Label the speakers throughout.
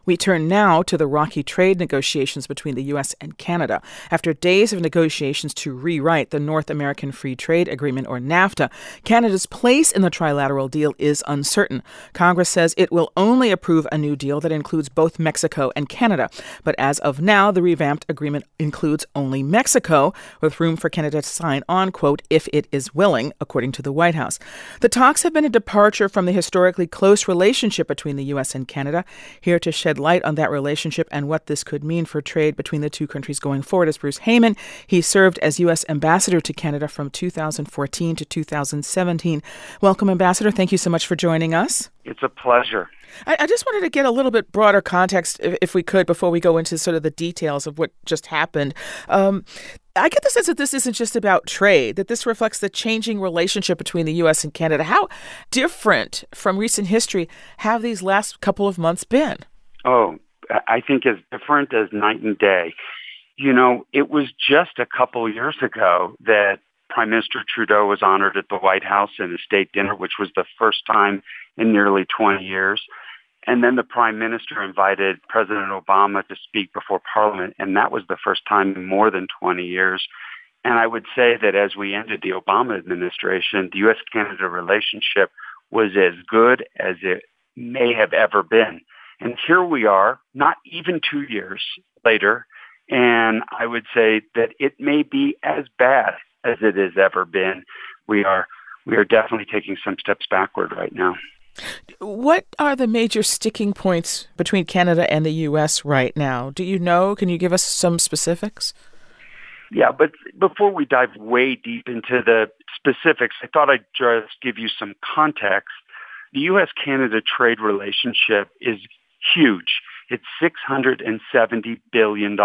Speaker 1: We turn now to the rocky trade negotiations between the U.S. and Canada. After days of negotiations to rewrite the North American Free Trade Agreement, or NAFTA, Canada's place in the trilateral deal is uncertain. Congress says it will only approve a new deal that includes both Mexico and Canada. But as of now, the revamped agreement includes only Mexico, with room for Canada to sign on, quote, if it is willing, according to the White House. The talks have been a departure from the historically close relationship between the U.S. and Canada. Here to shed light on that relationship and what this could mean for trade between the two countries going forward is Bruce Heyman. He served as U.S. Ambassador to Canada from 2014 to 2017. Welcome, Ambassador. Thank you so much for joining us.
Speaker 2: It's a pleasure.
Speaker 1: I just wanted to get a little bit broader context, if we could, before we go into sort of the details of what just happened. I get the sense that this isn't just about trade, that this reflects the changing relationship between the U.S. and Canada. How different from recent history have these last couple of months been?
Speaker 2: Oh, I think as different as night and day. You know, it was just a couple years ago that Prime Minister Trudeau was honored at the White House in a state dinner, which was the first time in nearly 20 years. And then the Prime Minister invited President Obama to speak before Parliament, and that was the first time in more than 20 years. And I would say that as we ended the Obama administration, the U.S.-Canada relationship was as good as it may have ever been. And here we are, not even 2 years later, and I would say that it may be as bad as it has ever been. We are definitely taking some steps backward right now.
Speaker 1: What are the major sticking points between Canada and the U.S. right now? Do you know? Can you give us some specifics?
Speaker 2: Yeah, but before we dive way deep into the specifics, I thought I'd just give you some context. The U.S.-Canada trade relationship is huge. It's $670 billion.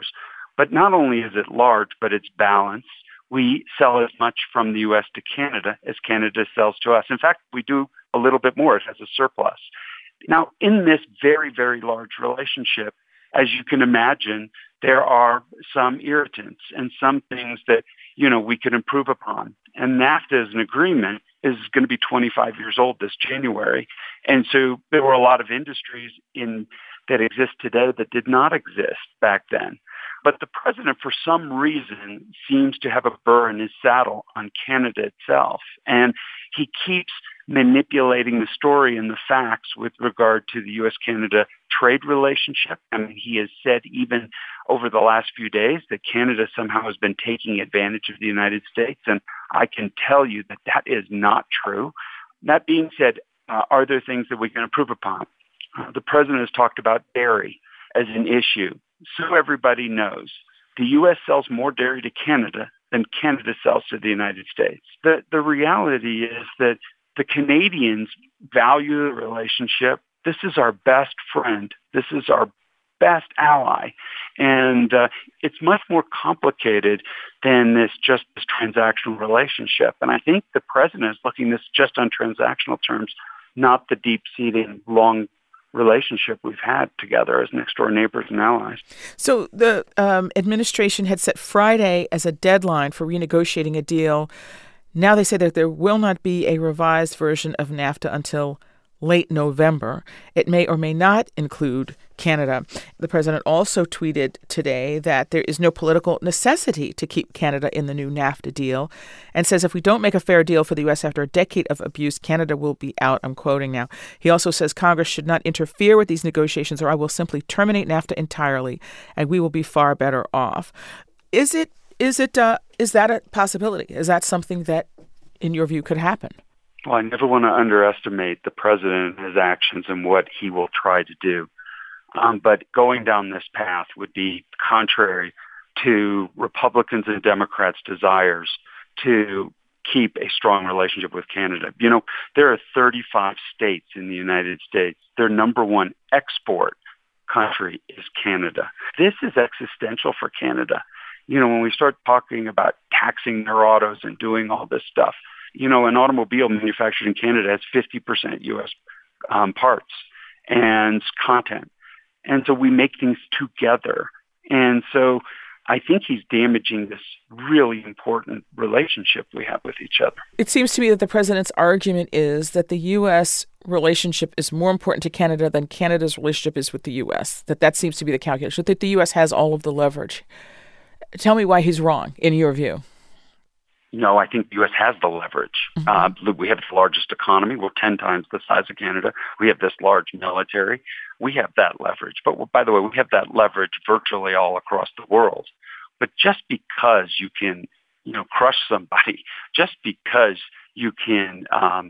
Speaker 2: But not only is it large, but it's balanced. We sell as much from the U.S. to Canada as Canada sells to us. In fact, we do a little bit more. It has a surplus. Now, in this very, very large relationship, as you can imagine, there are some irritants and some things that, we could improve upon. And NAFTA as an agreement is going to be 25 years old this January. And so there were a lot of industries that exist today that did not exist back then. But the president, for some reason, seems to have a burr in his saddle on Canada itself. And he keeps manipulating the story and the facts with regard to the U.S.-Canada trade relationship. I mean, he has said even over the last few days that Canada somehow has been taking advantage of the United States. And I can tell you that that is not true. That being said, are there things that we can improve upon? The president has talked about dairy as an issue. So everybody knows the U.S. sells more dairy to Canada than Canada sells to the United States. The reality is that the Canadians value the relationship. This is our best friend. This is our best ally. And it's much more complicated than this transactional relationship. And I think the president is looking at this just on transactional terms, not the deep-seating, long relationship we've had together as next-door neighbors and allies.
Speaker 1: So the administration had set Friday as a deadline for renegotiating a deal. Now they say that there will not be a revised version of NAFTA until late November. It may or may not include Canada. The president also tweeted today that there is no political necessity to keep Canada in the new NAFTA deal, and says if we don't make a fair deal for the U.S. after a decade of abuse, Canada will be out. I'm quoting now. He also says Congress should not interfere with these negotiations or I will simply terminate NAFTA entirely and we will be far better off. Is that a possibility? Is that something that, in your view, could happen?
Speaker 2: Well, I never want to underestimate the president and his actions and what he will try to do. But going down this path would be contrary to Republicans and Democrats' desires to keep a strong relationship with Canada. There are 35 states in the United States. Their number one export country is Canada. This is existential for Canada. When we start talking about taxing their autos and doing all this stuff, an automobile manufactured in Canada has 50% U.S. Parts and content. And so we make things together. And so I think he's damaging this really important relationship we have with each other.
Speaker 1: It seems to me that the president's argument is that the U.S. relationship is more important to Canada than Canada's relationship is with the U.S., that seems to be the calculation, that the U.S. has all of the leverage. Tell me why he's wrong, in your view.
Speaker 2: No, I think the U.S. has the leverage. We have the largest economy. We're 10 times the size of Canada. We have this large military. We have that leverage. But by the way, we have that leverage virtually all across the world. But just because you can, crush somebody, just because you can,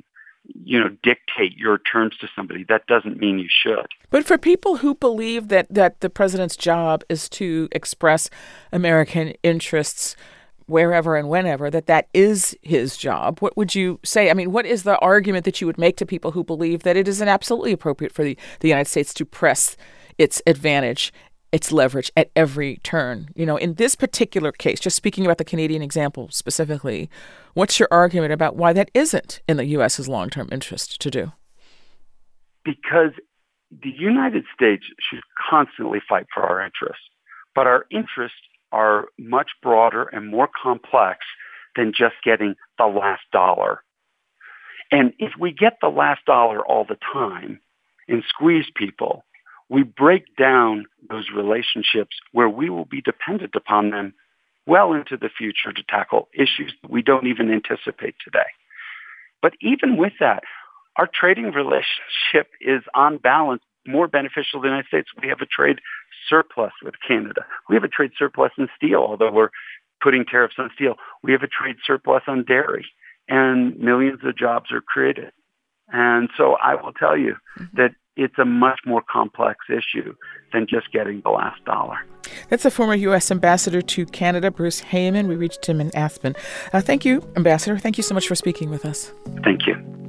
Speaker 2: dictate your terms to somebody, that doesn't mean you should.
Speaker 1: But for people who believe that the president's job is to express American interests wherever and whenever, that is his job, what would you say? I mean, what is the argument that you would make to people who believe that it isn't absolutely appropriate for the United States to press its advantage, its leverage at every turn? In this particular case, just speaking about the Canadian example specifically, what's your argument about why that isn't in the U.S.'s long-term interest to do?
Speaker 2: Because the United States should constantly fight for our interests, but our interests are much broader and more complex than just getting the last dollar. And if we get the last dollar all the time and squeeze people, we break down those relationships where we will be dependent upon them well into the future to tackle issues that we don't even anticipate today. But even with that, our trading relationship is on balance more beneficial to the United States. We have a trade surplus with Canada. We have a trade surplus in steel, although we're putting tariffs on steel. We have a trade surplus on dairy, and millions of jobs are created. And so I will tell you that it's a much more complex issue than just getting the last dollar.
Speaker 1: That's the former U.S. Ambassador to Canada, Bruce Heyman. We reached him in Aspen. Thank you, Ambassador. Thank you so much for speaking with us.
Speaker 2: Thank you.